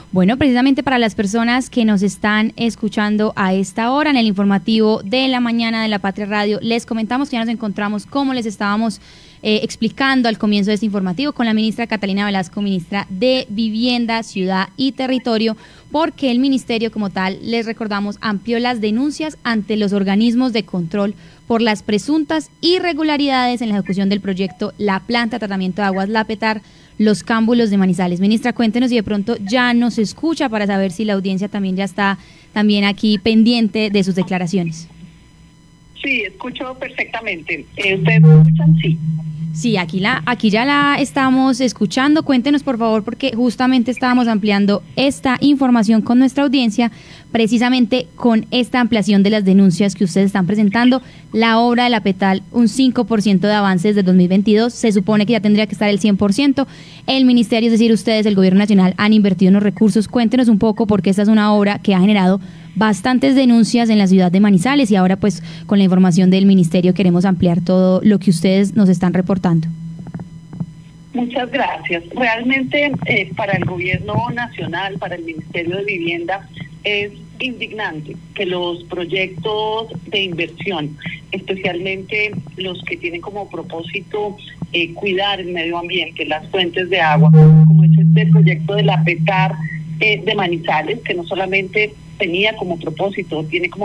Bueno, precisamente para las personas que nos están escuchando a esta hora en el informativo de la mañana de La Patria Radio, les comentamos que ya nos encontramos, como les estábamos explicando al comienzo de este informativo, con la ministra Catalina Velasco, ministra de Vivienda, Ciudad y Territorio, porque el ministerio como tal, les recordamos, amplió las denuncias ante los organismos de control por las presuntas irregularidades en la ejecución del proyecto La Planta de Tratamiento de Aguas La Petar, Los Cámbulos de Manizales. Ministra, cuéntenos si de pronto ya nos escucha para saber si la audiencia también ya está aquí pendiente de sus declaraciones. Sí, escucho perfectamente. ¿Ustedes me escuchan? Sí. Sí, aquí ya la estamos escuchando. Cuéntenos, por favor, porque justamente estábamos ampliando esta información con nuestra audiencia, precisamente con esta ampliación de las denuncias que ustedes están presentando. La obra de La Petar, un 5% de avance desde 2022, se supone que ya tendría que estar el 100%. El ministerio, es decir, ustedes, el gobierno nacional, han invertido en los recursos. Cuéntenos un poco, porque esta es una obra que ha generado bastantes denuncias en la ciudad de Manizales, y ahora pues con la información del ministerio queremos ampliar todo lo que ustedes nos están reportando. Muchas gracias. Realmente para el gobierno nacional, para el Ministerio de Vivienda, es indignante que los proyectos de inversión, especialmente los que tienen como propósito cuidar el medio ambiente, las fuentes de agua, como es este proyecto de La Petar de Manizales, que no solamente tiene como propósito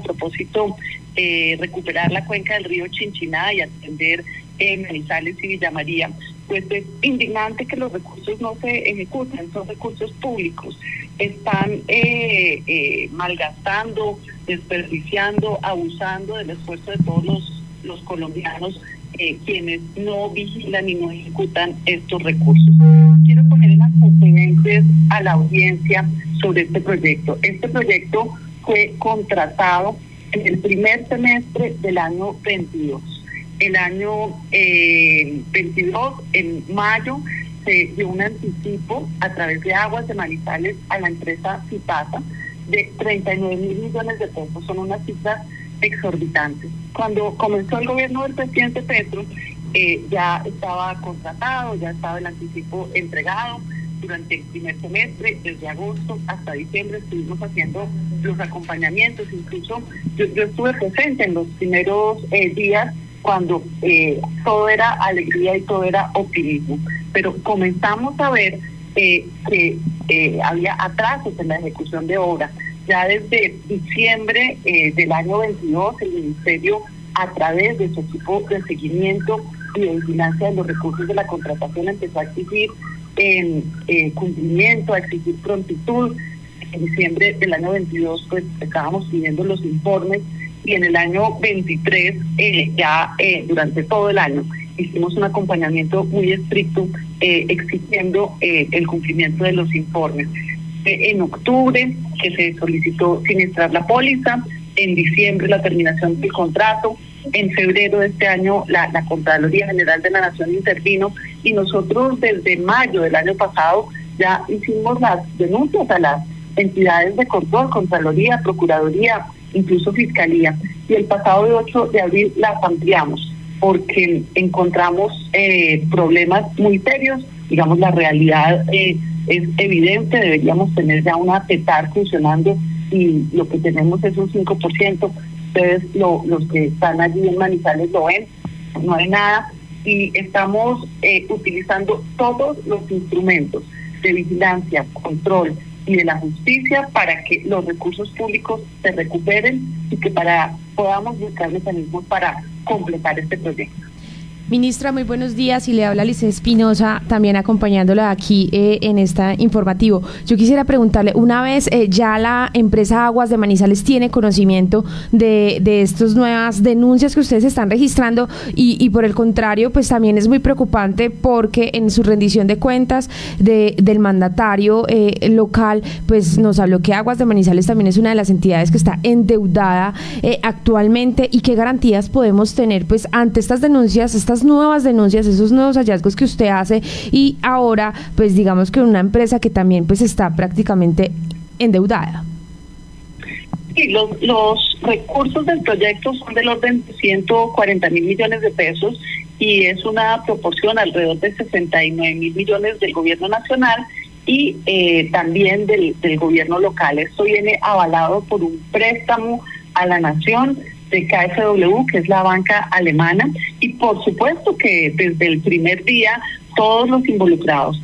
recuperar la cuenca del río Chinchiná y atender Manizales y Villa María, pues es indignante que los recursos no se ejecuten, son recursos públicos, están malgastando, desperdiciando, abusando del esfuerzo de todos los colombianos, quienes no vigilan y no ejecutan estos recursos. Quiero poner en antecedentes a la audiencia sobre este proyecto. Este proyecto fue contratado en el primer semestre del año 22. El año 22, en mayo, se dio un anticipo a través de Aguas de Manizales a la empresa Cipasa de 39.000 millones de pesos. Son unas cifras exorbitantes. Cuando comenzó el gobierno del presidente Petro, ya estaba contratado, ya estaba el anticipo entregado. Durante el primer semestre, desde agosto hasta diciembre, estuvimos haciendo los acompañamientos. Incluso yo estuve presente en los primeros días cuando todo era alegría y todo era optimismo. Pero comenzamos a ver que había atrasos en la ejecución de obra. Ya desde diciembre del año 22, el Ministerio, a través de su equipo de seguimiento y de vigilancia de los recursos de la contratación, empezó a exigir cumplimiento, a exigir prontitud. En diciembre del año 22 pues estábamos pidiendo los informes, y en el año 23 durante todo el año hicimos un acompañamiento muy estricto exigiendo el cumplimiento de los informes. En octubre que se solicitó siniestrar la póliza, en diciembre la terminación del contrato, en febrero de este año la Contraloría General de la Nación intervino, y nosotros desde mayo del año pasado ya hicimos las denuncias a las entidades de control, Contraloría, Procuraduría, incluso Fiscalía, y el pasado 8 de abril las ampliamos porque encontramos problemas muy serios. Digamos, la realidad es evidente, deberíamos tener ya una Petar funcionando y lo que tenemos es un 5%. Ustedes, los que están allí en Manizales, lo ven, no hay nada, y estamos utilizando todos los instrumentos de vigilancia, control y de la justicia para que los recursos públicos se recuperen y que podamos buscar mecanismos para completar este proyecto. Ministra, muy buenos días, y le habla Lice Espinosa, también acompañándola aquí en este informativo. Yo quisiera preguntarle, una vez ya la empresa Aguas de Manizales tiene conocimiento de estas nuevas denuncias que ustedes están registrando, y por el contrario, pues también es muy preocupante porque en su rendición de cuentas del mandatario local, pues nos habló que Aguas de Manizales también es una de las entidades que está endeudada actualmente, y qué garantías podemos tener pues ante estas denuncias, estas nuevas denuncias, esos nuevos hallazgos que usted hace, y ahora pues digamos que una empresa que también pues está prácticamente endeudada. Sí, los recursos del proyecto son del orden de 140.000 millones de pesos, y es una proporción alrededor de 69.000 millones del gobierno nacional y también del gobierno local. Esto viene avalado por un préstamo a la nación de KfW, que es la banca alemana, y por supuesto que desde el primer día todos los involucrados,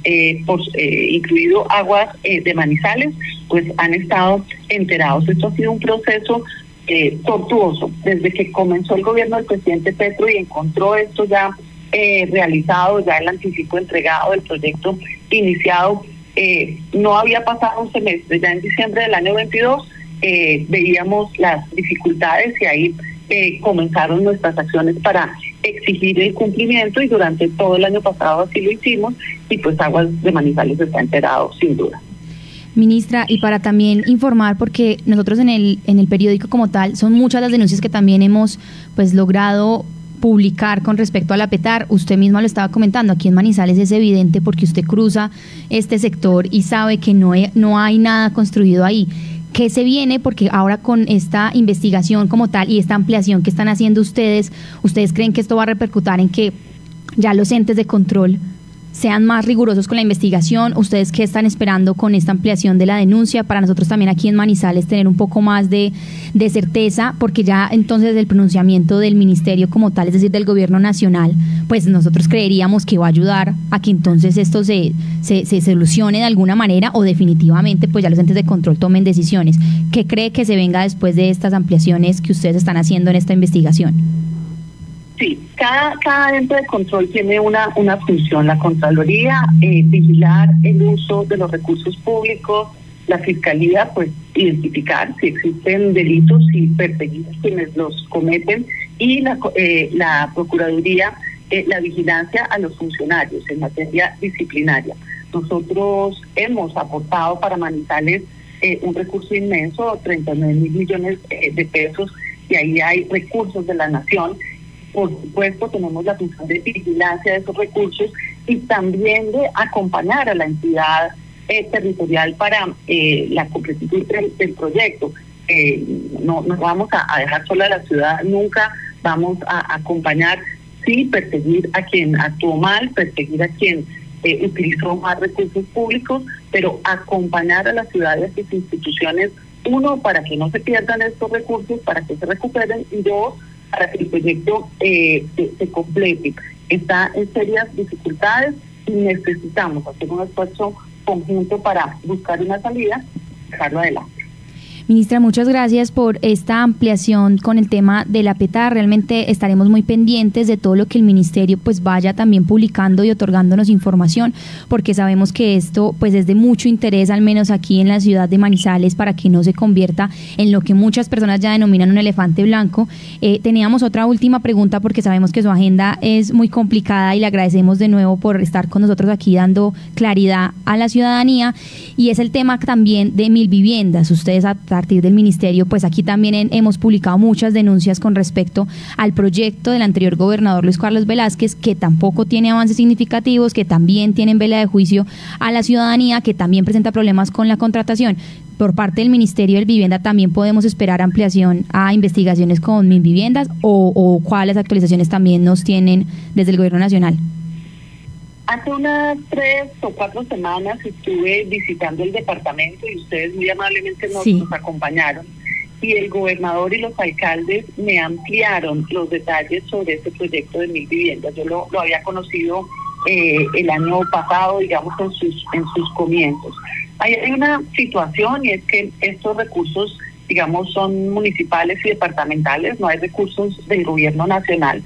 incluido Aguas de Manizales, pues han estado enterados. Esto ha sido un proceso tortuoso. Desde que comenzó el gobierno del presidente Petro y encontró esto ya realizado, ya el anticipo entregado del proyecto iniciado, no había pasado un semestre. Ya en diciembre del año 22 veíamos las dificultades y ahí comenzaron nuestras acciones para exigir el cumplimiento, y durante todo el año pasado así lo hicimos, y pues Aguas de Manizales está enterado sin duda. Ministra, y para también informar, porque nosotros en el periódico como tal, son muchas las denuncias que también hemos pues logrado publicar con respecto a la PETAR. Usted misma lo estaba comentando, aquí en Manizales es evidente porque usted cruza este sector y sabe que no hay nada construido ahí. ¿Qué se viene? Porque ahora con esta investigación como tal y esta ampliación que están haciendo ¿ustedes creen que esto va a repercutir en que ya los entes de control sean más rigurosos con la investigación? ¿Ustedes qué están esperando con esta ampliación de la denuncia? Para nosotros también aquí en Manizales tener un poco más de certeza, porque ya entonces el pronunciamiento del ministerio como tal, es decir, del gobierno nacional, pues nosotros creeríamos que va a ayudar a que entonces esto se solucione de alguna manera, o definitivamente pues ya los entes de control tomen decisiones. ¿Qué cree que se venga después de estas ampliaciones que ustedes están haciendo en esta investigación? Sí, cada ente de control tiene una función. La Contraloría, vigilar el uso de los recursos públicos; la Fiscalía, pues identificar si existen delitos y perseguir a quienes los cometen; y la Procuraduría, la vigilancia a los funcionarios en materia disciplinaria. Nosotros hemos aportado para Manizales un recurso inmenso, 39.000 millones de pesos, y ahí hay recursos de la nación. Por supuesto, tenemos la función de vigilancia de esos recursos y también de acompañar a la entidad territorial para la completitud del proyecto. No vamos a dejar sola a la ciudad, nunca vamos a acompañar, sí, perseguir a quien actuó mal, perseguir a quien utilizó más recursos públicos, pero acompañar a la ciudad y a sus instituciones, uno, para que no se pierdan estos recursos, para que se recuperen, y dos, para que el proyecto se complete. Está en serias dificultades y necesitamos hacer un esfuerzo conjunto para buscar una salida y sacarlo adelante. Ministra, muchas gracias por esta ampliación con el tema de la PETAR. Realmente estaremos muy pendientes de todo lo que el ministerio pues vaya también publicando y otorgándonos información, porque sabemos que esto pues es de mucho interés, al menos aquí en la ciudad de Manizales, para que no se convierta en lo que muchas personas ya denominan un elefante blanco. Teníamos otra última pregunta, porque sabemos que su agenda es muy complicada y le agradecemos de nuevo por estar con nosotros aquí dando claridad a la ciudadanía, y es el tema también de 1000 viviendas. Ustedes a partir del ministerio, pues aquí también hemos publicado muchas denuncias con respecto al proyecto del anterior gobernador Luis Carlos Velázquez, que tampoco tiene avances significativos, que también tiene en vela de juicio a la ciudadanía, que también presenta problemas con la contratación. Por parte del Ministerio de Vivienda, ¿también podemos esperar ampliación a investigaciones con 1000 viviendas o cuáles actualizaciones también nos tienen desde el gobierno nacional? Hace unas 3 o 4 semanas estuve visitando el departamento y ustedes muy amablemente nos acompañaron, y el gobernador y los alcaldes me ampliaron los detalles sobre este proyecto de 1000 viviendas. Yo lo había conocido el año pasado, digamos, en sus comienzos. Hay una situación, y es que estos recursos, digamos, son municipales y departamentales, no hay recursos del gobierno nacional,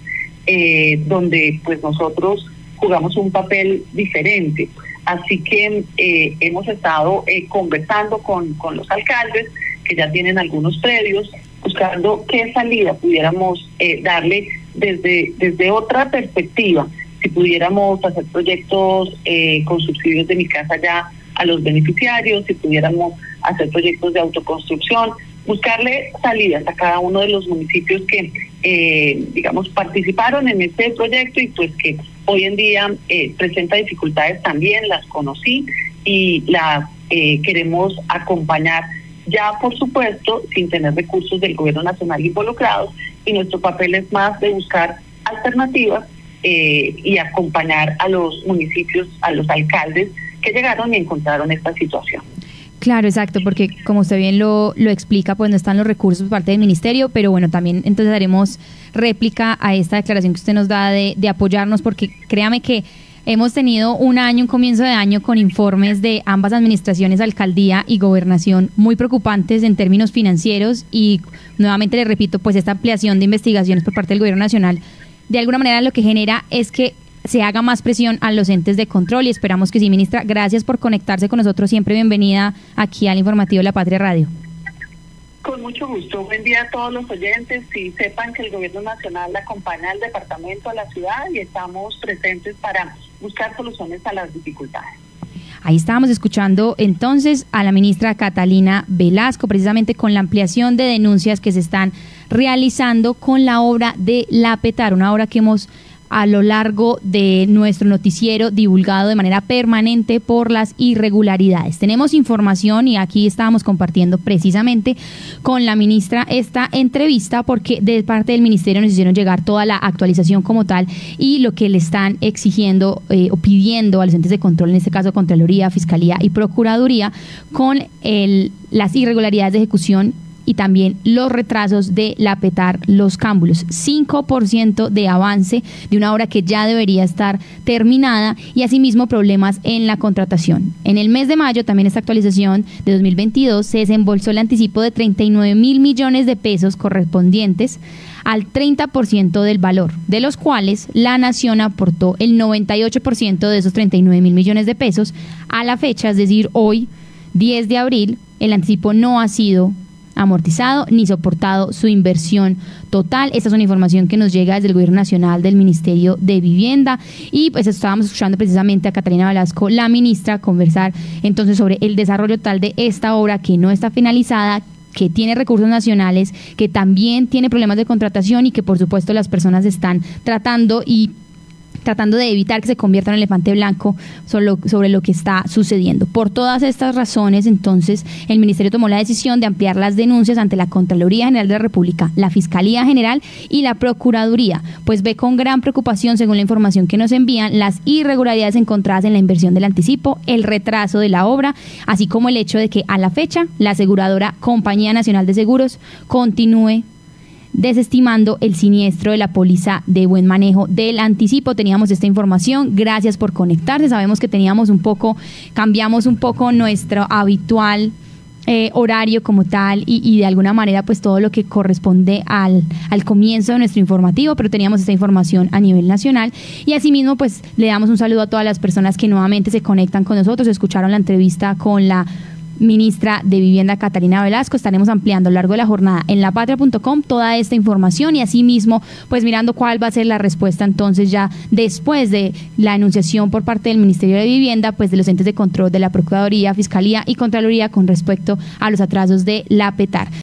donde pues nosotros jugamos un papel diferente. Así que hemos estado conversando con los alcaldes, que ya tienen algunos predios, buscando qué salida pudiéramos darle desde otra perspectiva. Si pudiéramos hacer proyectos con subsidios de Mi Casa Ya a los beneficiarios, si pudiéramos hacer proyectos de autoconstrucción, buscarle salidas a cada uno de los municipios que, digamos, participaron en este proyecto y pues que hoy en día presenta dificultades también. Las conocí y las queremos acompañar, ya por supuesto sin tener recursos del gobierno nacional involucrados, y nuestro papel es más de buscar alternativas y acompañar a los municipios, a los alcaldes que llegaron y encontraron esta situación. Claro, exacto, porque como usted bien lo explica, pues no están los recursos por parte del ministerio, pero bueno, también entonces haremos réplica a esta declaración que usted nos da de apoyarnos, porque créame que hemos tenido un comienzo de año con informes de ambas administraciones, alcaldía y gobernación, muy preocupantes en términos financieros, y nuevamente le repito, pues esta ampliación de investigaciones por parte del gobierno nacional, de alguna manera lo que genera es que se haga más presión a los entes de control, y esperamos que sí, ministra. Gracias por conectarse con nosotros, siempre bienvenida aquí al informativo de La Patria Radio. Con mucho gusto, buen día a todos los oyentes, y sepan que el gobierno nacional acompaña al departamento, a la ciudad, y estamos presentes para buscar soluciones a las dificultades. Ahí estábamos escuchando entonces a la ministra Catalina Velasco, precisamente con la ampliación de denuncias que se están realizando con la obra de La Petar, una obra que hemos a lo largo de nuestro noticiero divulgado de manera permanente por las irregularidades. Tenemos información y aquí estábamos compartiendo precisamente con la ministra esta entrevista, porque de parte del ministerio nos hicieron llegar toda la actualización como tal y lo que le están exigiendo o pidiendo a los entes de control, en este caso Contraloría, Fiscalía y Procuraduría, con las irregularidades de ejecución y también los retrasos de La Petar Los Cámbulos. 5% de avance de una obra que ya debería estar terminada, y asimismo problemas en la contratación. En el mes de mayo, también esta actualización de 2022, se desembolsó el anticipo de 39.000 millones de pesos correspondientes al 30% del valor, de los cuales la Nación aportó el 98% de esos 39.000 millones de pesos. A la fecha, es decir, hoy, 10 de abril, el anticipo no ha sido amortizado ni soportado su inversión total. Esta es una información que nos llega desde el Gobierno Nacional, del Ministerio de Vivienda, y pues estábamos escuchando precisamente a Catalina Velasco, la ministra, conversar entonces sobre el desarrollo total de esta obra que no está finalizada, que tiene recursos nacionales, que también tiene problemas de contratación y que por supuesto las personas están tratando de evitar que se convierta en un elefante blanco sobre lo que está sucediendo. Por todas estas razones, entonces, el Ministerio tomó la decisión de ampliar las denuncias ante la Contraloría General de la República, la Fiscalía General y la Procuraduría, pues ve con gran preocupación, según la información que nos envían, las irregularidades encontradas en la inversión del anticipo, el retraso de la obra, así como el hecho de que a la fecha la aseguradora Compañía Nacional de Seguros continúe desestimando el siniestro de la póliza de buen manejo del anticipo. Teníamos esta información, gracias por conectarse. Sabemos que cambiamos un poco nuestro habitual horario como tal y de alguna manera pues todo lo que corresponde al comienzo de nuestro informativo, pero teníamos esta información a nivel nacional, y asimismo pues le damos un saludo a todas las personas que nuevamente se conectan con nosotros, escucharon la entrevista con la ministra de Vivienda Catalina Velasco. Estaremos ampliando a lo largo de la jornada en lapatria.com toda esta información, y asimismo pues mirando cuál va a ser la respuesta entonces ya después de la enunciación por parte del Ministerio de Vivienda, pues de los entes de control de la Procuraduría, Fiscalía y Contraloría con respecto a los atrasos de La Petar.